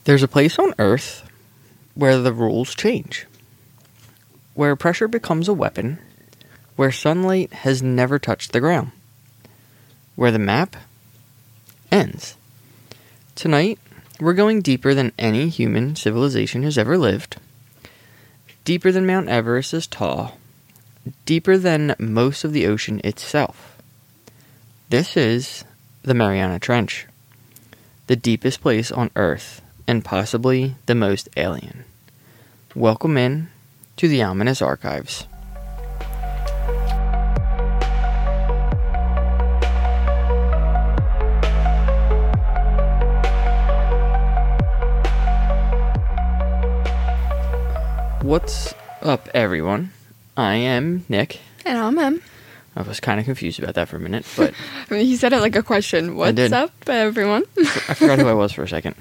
There's a place on Earth where the rules change, where pressure becomes a weapon, where sunlight has never touched the ground, where the map ends. Tonight, we're going deeper than any human civilization has ever lived, deeper than Mount Everest is tall, deeper than most of the ocean itself. This is the Mariana Trench, the deepest place on Earth, and possibly the most alien. Welcome in to the Ominous Archives. What's up, everyone? I am Nick. And I'm Em. I was kind of confused about that for a minute, but... I mean, he said it like a question. What's up, everyone? I forgot who I was for a second.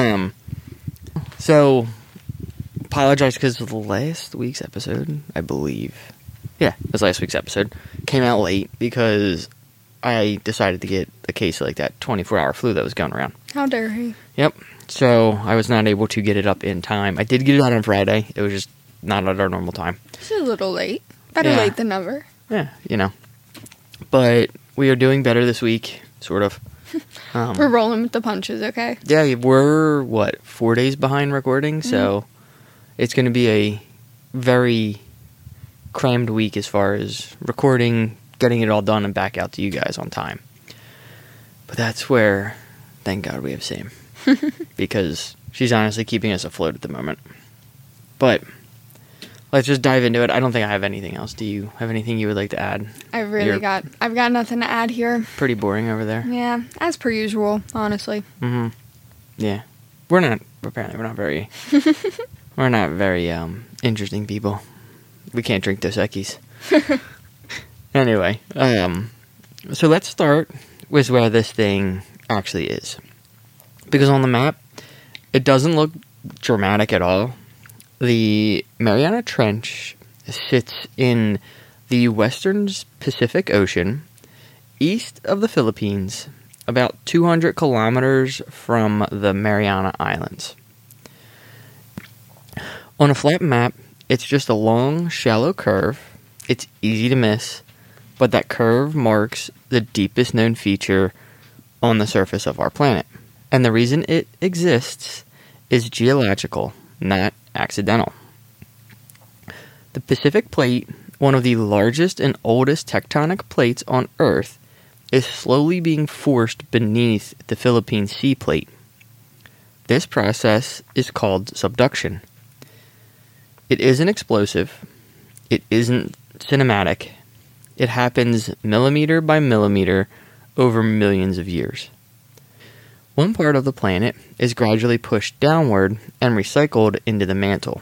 So, apologize because last week's episode, I believe... Yeah, it was last week's episode. Came out late because I decided to get a case of like that 24-hour flu that was going around. How dare he? Yep. So, I was not able to get it up in time. I did get it out on Friday. It was just not at our normal time. It's a little late. Better late than never. Yeah, you know. But we are doing better this week, sort of. We're rolling with the punches, okay? Yeah, we're, 4 days behind recording, so it's going to be a very crammed week as far as recording, getting it all done, and back out to you guys on time. But that's where, thank God we have Sam, because she's honestly keeping us afloat at the moment. But let's just dive into it. I don't think I have anything else. Do you have anything you would like to add? I've got nothing to add here. Pretty boring over there. Yeah, as per usual, honestly. Mm-hmm. Yeah. We're not very interesting people. We can't drink Dos Equis. Anyway, so let's start with where this thing actually is. Because on the map, it doesn't look dramatic at all. The Mariana Trench sits in the western Pacific Ocean, east of the Philippines, about 200 kilometers from the Mariana Islands. On a flat map, it's just a long, shallow curve. It's easy to miss, but that curve marks the deepest known feature on the surface of our planet. And the reason it exists is geological, not accidental. The Pacific Plate, one of the largest and oldest tectonic plates on Earth, is slowly being forced beneath the Philippine Sea Plate. This process is called subduction. It isn't explosive. It isn't cinematic. It happens millimeter by millimeter over millions of years. One part of the planet is gradually pushed downward and recycled into the mantle.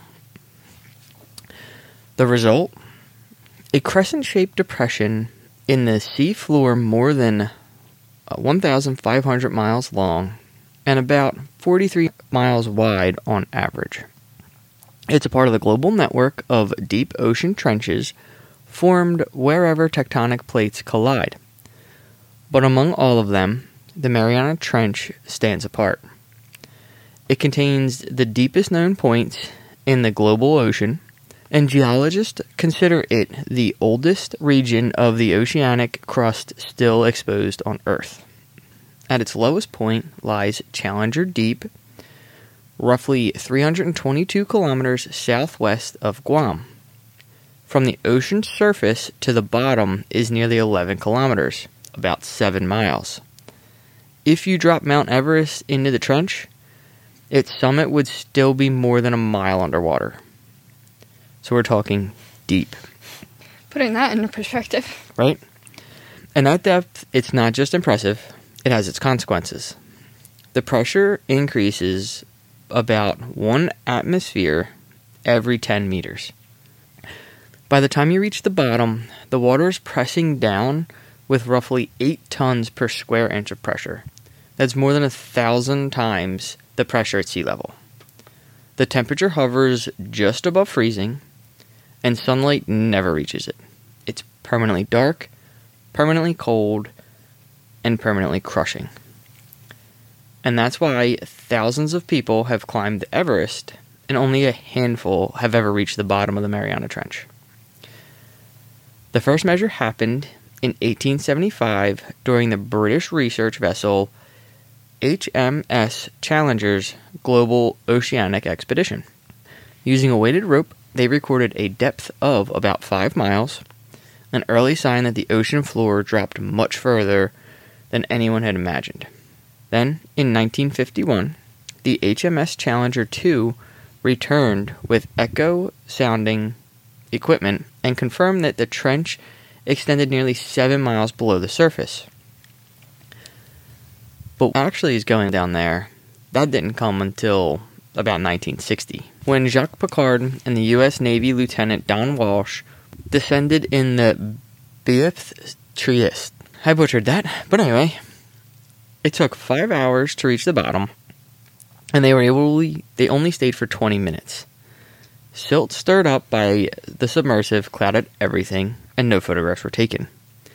The result? A crescent-shaped depression in the sea floor more than 1,500 miles long and about 43 miles wide on average. It's a part of the global network of deep ocean trenches formed wherever tectonic plates collide. But among all of them, the Mariana Trench stands apart. It contains the deepest known points in the global ocean, and geologists consider it the oldest region of the oceanic crust still exposed on Earth. At its lowest point lies Challenger Deep, roughly 322 kilometers southwest of Guam. From the ocean's surface to the bottom is nearly 11 kilometers, about 7 miles. If you drop Mount Everest into the trench, its summit would still be more than a mile underwater. So we're talking deep. Putting that into perspective. Right? And at depth, it's not just impressive, it has its consequences. The pressure increases about 1 atmosphere every 10 meters. By the time you reach the bottom, the water is pressing down with roughly 8 tons per square inch of pressure. That's more than 1,000 times the pressure at sea level. The temperature hovers just above freezing, and sunlight never reaches it. It's permanently dark, permanently cold, and permanently crushing. And that's why thousands of people have climbed Everest, and only a handful have ever reached the bottom of the Mariana Trench. The first measure happened in 1875 during the British research vessel HMS Challenger's Global Oceanic Expedition. Using a weighted rope, they recorded a depth of about 5 miles, an early sign that the ocean floor dropped much further than anyone had imagined. Then, in 1951, the HMS Challenger 2 returned with echo-sounding equipment and confirmed that the trench extended nearly 7 miles below the surface. But what actually is going down there, that didn't come until about 1960, when Jacques Piccard and the U.S. Navy Lieutenant Don Walsh descended in the Beoth's Trieste. I butchered that, but anyway, it took 5 hours to reach the bottom, and they only stayed for 20 minutes. Silt stirred up by the submersive clouded everything, and no photographs were taken.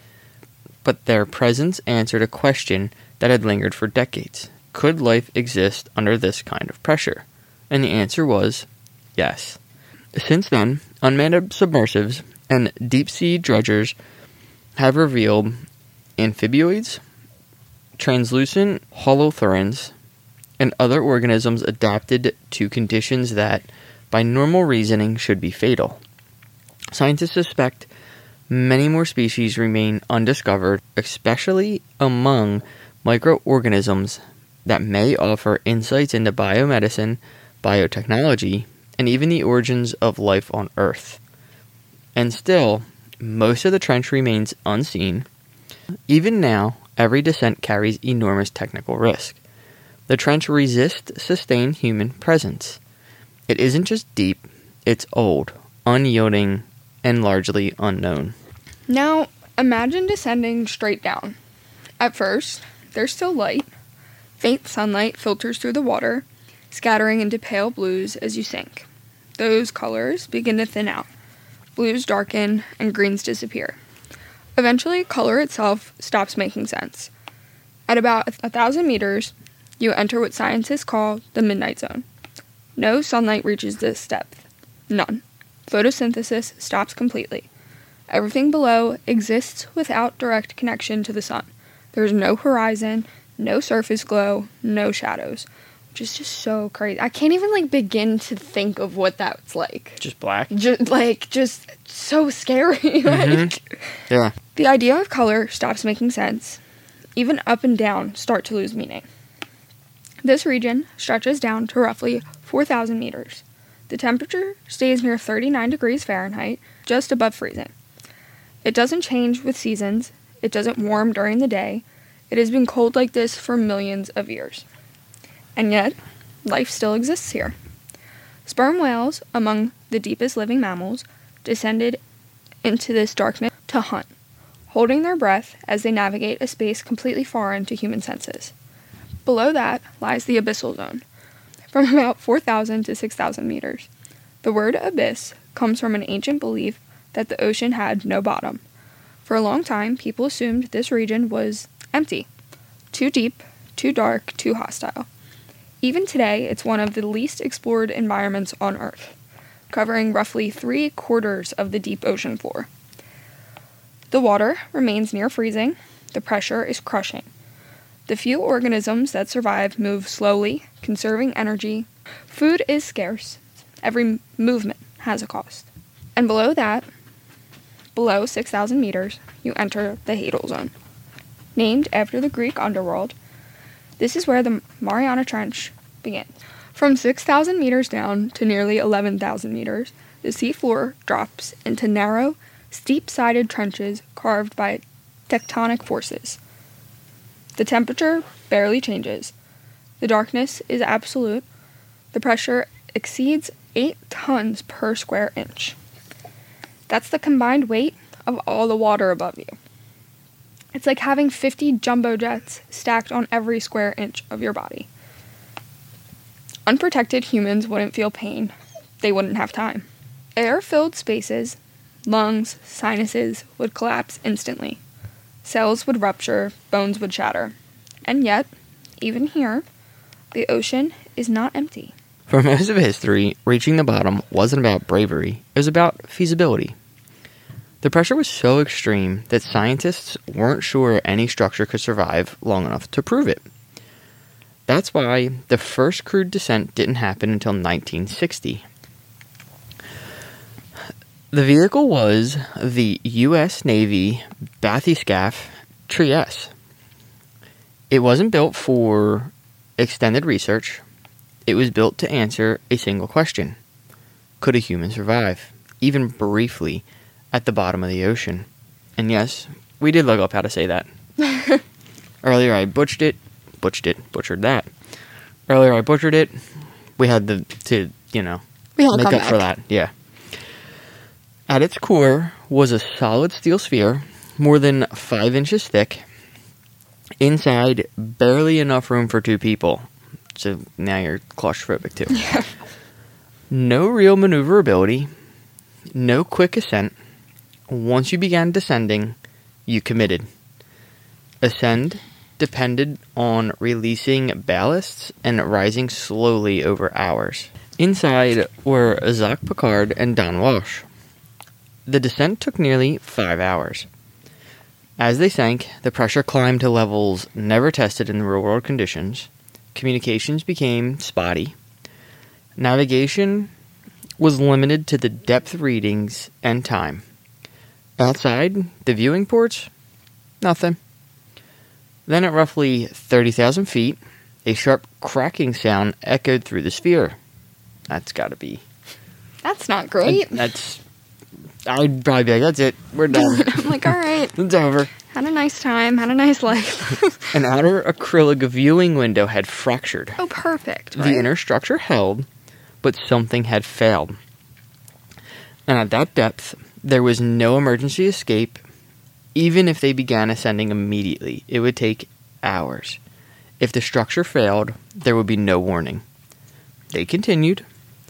But their presence answered a question that had lingered for decades. Could life exist under this kind of pressure? And the answer was yes. Since then, unmanned submersives and deep-sea dredgers have revealed amphibioids, translucent holothurans, and other organisms adapted to conditions that, by normal reasoning, should be fatal. Scientists suspect many more species remain undiscovered, especially among microorganisms that may offer insights into biomedicine, biotechnology, and even the origins of life on Earth. And still, most of the trench remains unseen. Even now, every descent carries enormous technical risk. The trench resists sustained human presence. It isn't just deep, it's old, unyielding, and largely unknown. Now, imagine descending straight down. At first, there's still light. Faint sunlight filters through the water, scattering into pale blues as you sink. Those colors begin to thin out. Blues darken, and greens disappear. Eventually, color itself stops making sense. At about 1,000 meters, you enter what scientists call the midnight zone. No sunlight reaches this depth. None. Photosynthesis stops completely. Everything below exists without direct connection to the sun. There's no horizon, no surface glow, no shadows, which is just so crazy. I can't even, begin to think of what that's like. Just black? Just so scary. Yeah. The idea of color stops making sense. Even up and down start to lose meaning. This region stretches down to roughly 4,000 meters. The temperature stays near 39 degrees Fahrenheit, just above freezing. It doesn't change with seasons. It doesn't warm during the day. It has been cold like this for millions of years. And yet, life still exists here. Sperm whales, among the deepest living mammals, descended into this darkness to hunt, holding their breath as they navigate a space completely foreign to human senses. Below that lies the abyssal zone, from about 4,000 to 6,000 meters. The word abyss comes from an ancient belief that the ocean had no bottom. For a long time, people assumed this region was empty, too deep, too dark, too hostile. Even today, it's one of the least explored environments on Earth, covering roughly 3/4 of the deep ocean floor. The water remains near freezing. The pressure is crushing. The few organisms that survive move slowly, conserving energy. Food is scarce. Every movement has a cost. And below that, below 6,000 meters, you enter the Hadal Zone. Named after the Greek underworld, this is where the Mariana Trench begins. From 6,000 meters down to nearly 11,000 meters, the seafloor drops into narrow, steep-sided trenches carved by tectonic forces. The temperature barely changes. The darkness is absolute. The pressure exceeds 8 tons per square inch. That's the combined weight of all the water above you. It's like having 50 jumbo jets stacked on every square inch of your body. Unprotected humans wouldn't feel pain. They wouldn't have time. Air-filled spaces, lungs, sinuses would collapse instantly. Cells would rupture, bones would shatter. And yet, even here, the ocean is not empty. For most of history, reaching the bottom wasn't about bravery, it was about feasibility. The pressure was so extreme that scientists weren't sure any structure could survive long enough to prove it. That's why the first crewed descent didn't happen until 1960. The vehicle was the U.S. Navy bathyscaphe Trieste. It wasn't built for extended research. It was built to answer a single question. Could a human survive, even briefly, at the bottom of the ocean? And yes, we did look up how to say that. Earlier I butchered that. Earlier I butchered it. We had to make up for that. Yeah. At its core was a solid steel sphere, more than 5 inches thick. Inside, barely enough room for 2 people. So now you're claustrophobic too. Yeah. No real maneuverability. No quick ascent. Once you began descending, you committed. Ascend depended on releasing ballasts and rising slowly over hours. Inside were Jacques Piccard and Don Walsh. The descent took nearly 5 hours. As they sank, the pressure climbed to levels never tested in the real-world conditions. Communications became spotty. Navigation was limited to the depth readings and time. Outside, the viewing ports, nothing. Then at roughly 30,000 feet, a sharp cracking sound echoed through the sphere. That's gotta be... That's not great. I'd probably be like, that's it, we're done. I'm like, all right. It's over. Had a nice time, had a nice life. An outer acrylic viewing window had fractured. Oh, perfect. Right? The inner structure held, but something had failed. And at that depth, there was no emergency escape. Even if they began ascending immediately, it would take hours. If the structure failed, there would be no warning. They continued.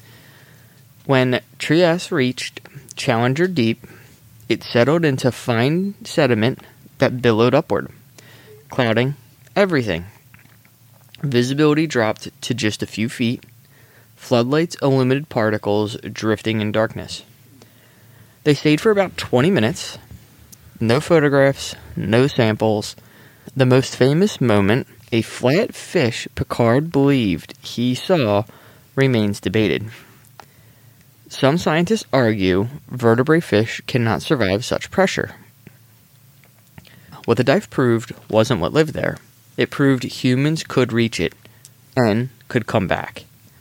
When Trieste reached Challenger Deep, it settled into fine sediment that billowed upward, clouding everything. Visibility dropped to just a few feet. Floodlights illuminated particles drifting in darkness. They stayed for about 20 minutes. No photographs, no samples. The most famous moment, a flat fish Piccard believed he saw, remains debated. Some scientists argue vertebrate fish cannot survive such pressure. What the dive proved wasn't what lived there. It proved humans could reach it and could come back.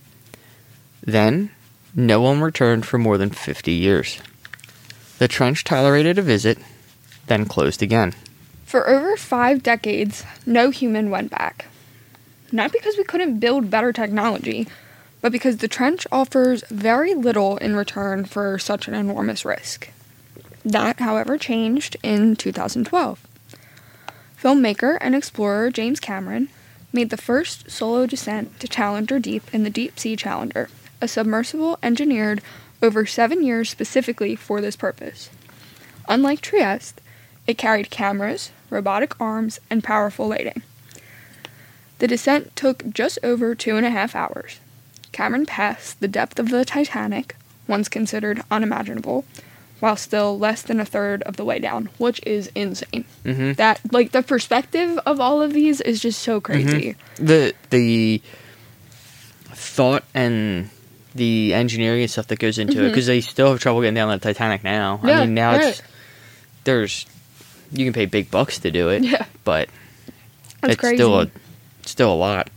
Then, no one returned for more than 50 years. The trench tolerated a visit, then closed again. For over 5 decades, no human went back. Not because we couldn't build better technology, but because the trench offers very little in return for such an enormous risk. That, however, changed in 2012. Filmmaker and explorer James Cameron made the first solo descent to Challenger Deep in the Deep Sea Challenger, a submersible engineered over 7 years specifically for this purpose. Unlike Trieste, it carried cameras, robotic arms, and powerful lighting. The descent took just over 2.5 hours. Cameron passed the depth of the Titanic, once considered unimaginable, while still less than a third of the way down, which is insane. Mm-hmm. That, the perspective of all of these is just so crazy. Mm-hmm. The thought and the engineering and stuff that goes into it, because they still have trouble getting down the Titanic now. Yeah, I mean, now right. you can pay big bucks to do it, Yeah. but That's it's crazy. still a lot.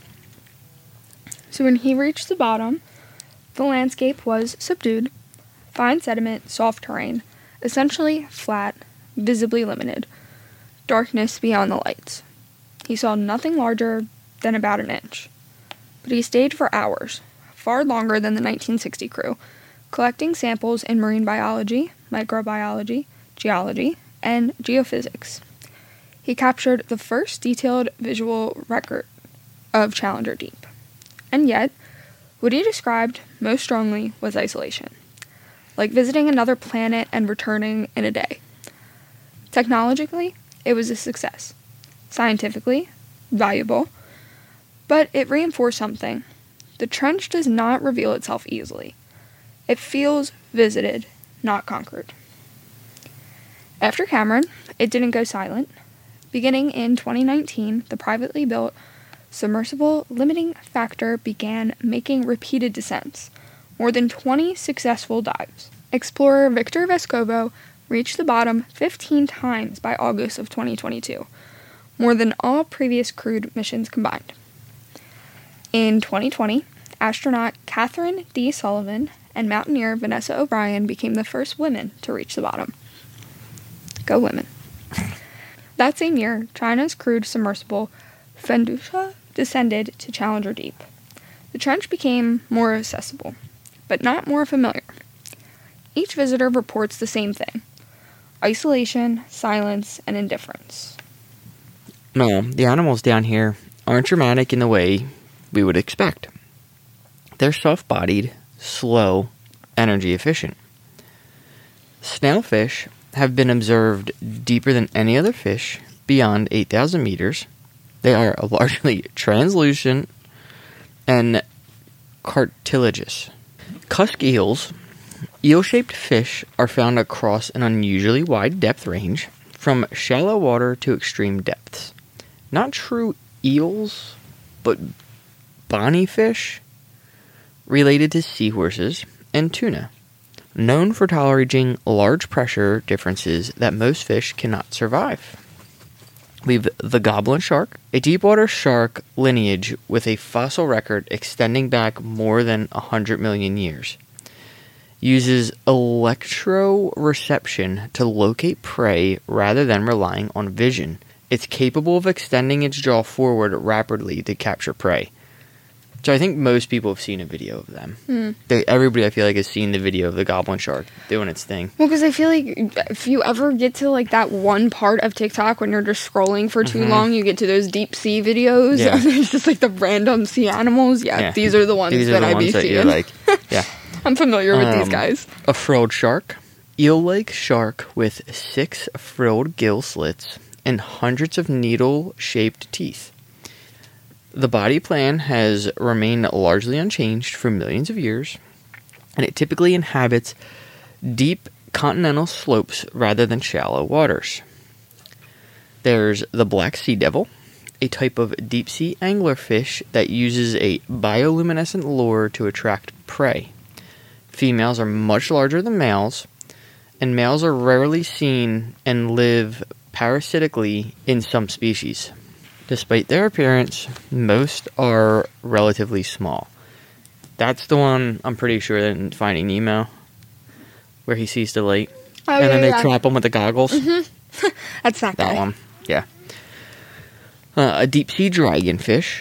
So when he reached the bottom, the landscape was subdued, fine sediment, soft terrain, essentially flat, visibly limited, darkness beyond the lights. He saw nothing larger than about an inch. But he stayed for hours, far longer than the 1960 crew, collecting samples in marine biology, microbiology, geology, and geophysics. He captured the first detailed visual record of Challenger Deep. And yet, what he described most strongly was isolation, like visiting another planet and returning in a day. Technologically, it was a success. Scientifically, valuable. But it reinforced something. The trench does not reveal itself easily. It feels visited, not conquered. After Cameron, it didn't go silent. Beginning in 2019, the privately built submersible limiting factor began making repeated descents, more than 20 successful dives. Explorer Victor Vescovo reached the bottom 15 times by August of 2022, more than all previous crewed missions combined. In 2020, astronaut Catherine D. Sullivan and mountaineer Vanessa O'Brien became the first women to reach the bottom. Go women. That same year, China's crewed submersible Fendusa descended to Challenger Deep. The trench became more accessible, but not more familiar. Each visitor reports the same thing: isolation, silence, and indifference. No, the animals down here aren't dramatic in the way we would expect. They're soft-bodied, slow, energy efficient. Snailfish have been observed deeper than any other fish beyond 8,000 meters. They are largely translucent and cartilaginous. Cusk eels, eel-shaped fish, are found across an unusually wide depth range, from shallow water to extreme depths. Not true eels, but bonny fish, related to seahorses and tuna, known for tolerating large pressure differences that most fish cannot survive. We have the goblin shark, a deepwater shark lineage with a fossil record extending back more than 100 million years. Uses electroreception to locate prey rather than relying on vision. It's capable of extending its jaw forward rapidly to capture prey. So I think most people have seen a video of them. Everybody, I feel like, has seen the video of the goblin shark doing its thing. Well, because I feel like if you ever get to like that one part of TikTok when you're just scrolling for too long, you get to those deep sea videos. Yeah. And there's just like the random sea animals. Yeah. These are the ones that I be seeing. Like, yeah. I'm familiar with these guys. A frilled shark. Eel-like shark with 6 frilled gill slits and hundreds of needle-shaped teeth. The body plan has remained largely unchanged for millions of years, and it typically inhabits deep continental slopes rather than shallow waters. There's the black sea devil, a type of deep-sea anglerfish that uses a bioluminescent lure to attract prey. Females are much larger than males, and males are rarely seen and live parasitically in some species. Despite their appearance, most are relatively small. That's the one I'm pretty sure that in Finding Nemo, where he sees the light, and then they trap him with the goggles. That's that guy. That one, yeah. A deep-sea dragonfish.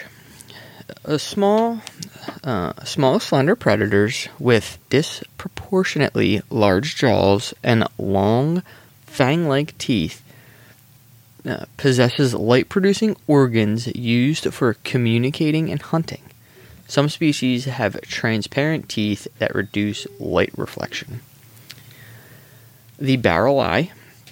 Small, slender predators with disproportionately large jaws and long, fang-like teeth. Possesses light-producing organs used for communicating and hunting. Some species have transparent teeth that reduce light reflection. The barrel eye,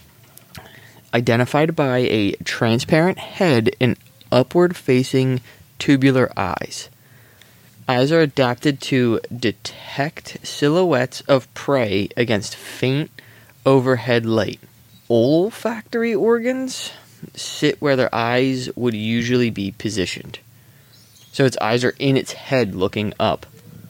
identified by a transparent head and upward-facing tubular eyes. Eyes are adapted to detect silhouettes of prey against faint overhead light. Olfactory organs sit where their eyes would usually be positioned. So its eyes are in its head looking up.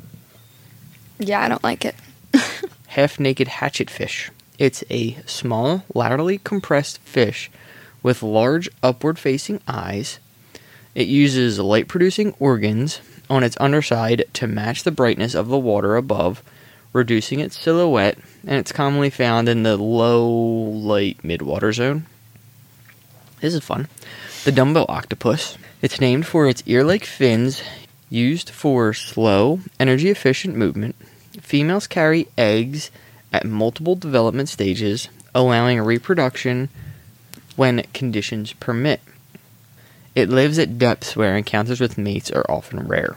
Yeah, I don't like it. Half-naked hatchetfish. It's a small, laterally compressed fish with large upward-facing eyes. It uses light-producing organs on its underside to match the brightness of the water above, reducing its silhouette, and it's commonly found in the low-light midwater zone. This is fun. The dumbbell octopus. It's named for its ear-like fins used for slow, energy-efficient movement. Females carry eggs at multiple development stages, allowing reproduction when conditions permit. It lives at depths where encounters with mates are often rare.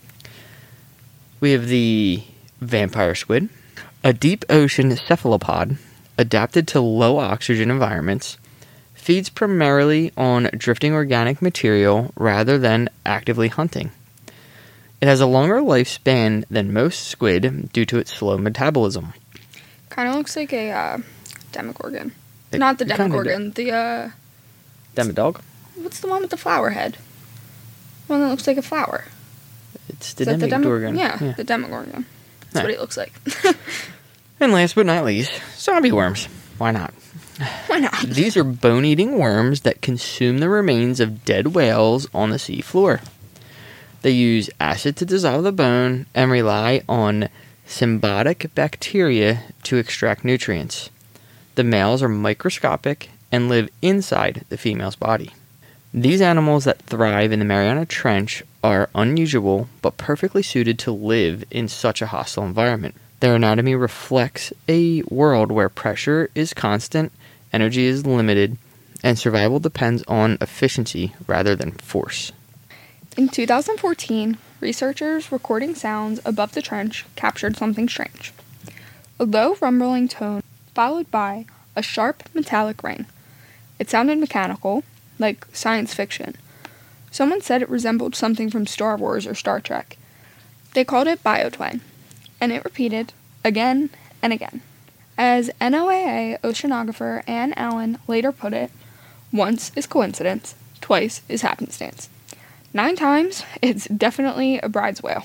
We have the vampire squid, a deep ocean cephalopod adapted to low oxygen environments. feeds primarily on drifting organic material rather than actively hunting. It has a longer lifespan than most squid due to its slow metabolism. Kind of looks like a Demogorgon. Not the Demogorgon, the Demodog? What's the one with the flower head? One that looks like a flower. It's the Demogorgon. Yeah, the Demogorgon. That's what he looks like. And last but not least, zombie worms. Why not? Why not? These are bone-eating worms that consume the remains of dead whales on the sea floor. They use acid to dissolve the bone and rely on symbiotic bacteria to extract nutrients. The males are microscopic and live inside the female's body. These animals that thrive in the Mariana Trench are unusual but perfectly suited to live in such a hostile environment. Their anatomy reflects a world where pressure is constant, energy is limited, and survival depends on efficiency rather than force. In 2014, researchers recording sounds above the trench captured something strange. A low rumbling tone followed by a sharp metallic ring. It sounded mechanical, like science fiction. Someone said it resembled something from Star Wars or Star Trek. They called it biotwang, and it repeated again and again. As NOAA oceanographer Ann Allen later put it, once is coincidence, twice is happenstance. 9 times, it's definitely a bride's whale.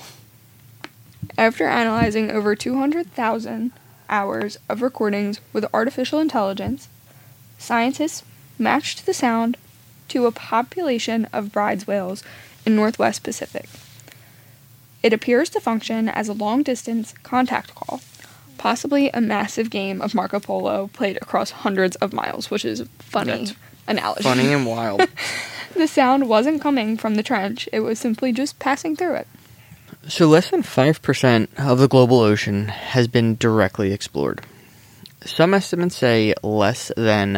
After analyzing over 200,000 hours of recordings with artificial intelligence, scientists matched the sound to a population of bride's whales in Northwest Pacific. It appears to function as a long-distance contact call, possibly a massive game of Marco Polo played across hundreds of miles, which is a funny analogy. Funny and wild. The sound wasn't coming from the trench, it was simply just passing through it. So less than 5% of the global ocean has been directly explored. Some estimates say less than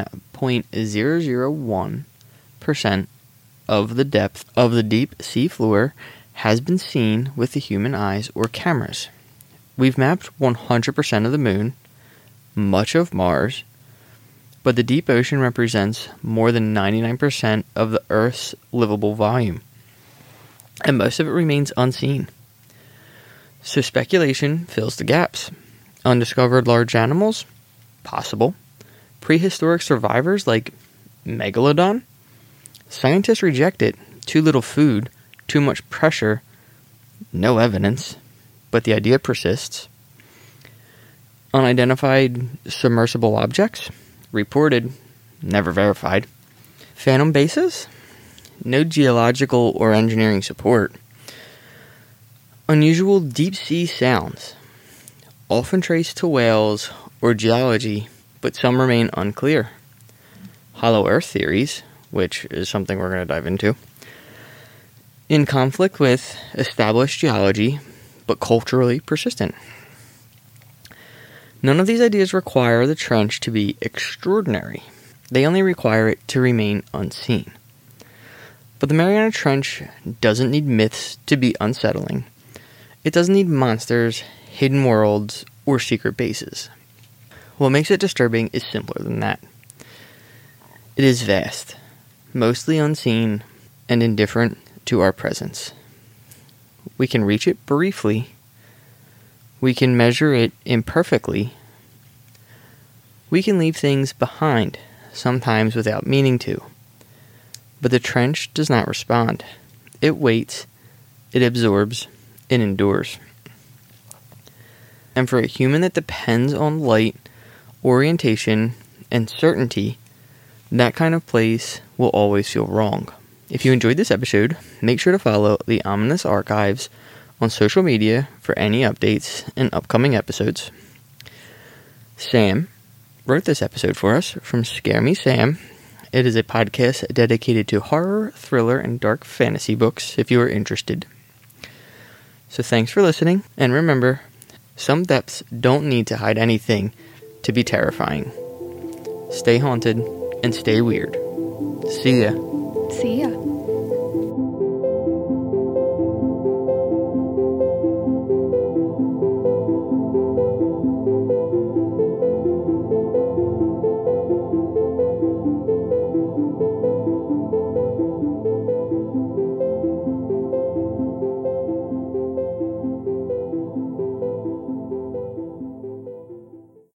0.001% of the depth of the deep sea floor has been seen with the human eyes or cameras. We've mapped 100% of the moon, much of Mars, but the deep ocean represents more than 99% of the Earth's livable volume, and most of it remains unseen. So speculation fills the gaps. Undiscovered large animals? Possible. Prehistoric survivors like Megalodon? Scientists reject it. Too little food, too much pressure, no evidence, but the idea persists. Unidentified submersible objects? Reported, never verified. Phantom bases? No geological or engineering support. Unusual deep-sea sounds, often traced to whales or geology, but some remain unclear. Hollow Earth theories, which is something we're going to dive into, in conflict with established geology, but culturally persistent. None of these ideas require the trench to be extraordinary. They only require it to remain unseen. But the Mariana Trench doesn't need myths to be unsettling. It doesn't need monsters, hidden worlds, or secret bases. What makes it disturbing is simpler than that. It is vast, mostly unseen, and indifferent to our presence. We can reach it briefly. We can measure it imperfectly. We can leave things behind, sometimes without meaning to. But the trench does not respond. It waits, it absorbs, it endures. And for a human that depends on light, orientation, and certainty, that kind of place will always feel wrong. If you enjoyed this episode, make sure to follow the Ominous Archives on social media for any updates and upcoming episodes. Sam wrote this episode for us from Scare Me Sam. It is a podcast dedicated to horror, thriller, and dark fantasy books if you are interested. So thanks for listening, and remember, some depths don't need to hide anything to be terrifying. Stay haunted and stay weird. See ya. See ya.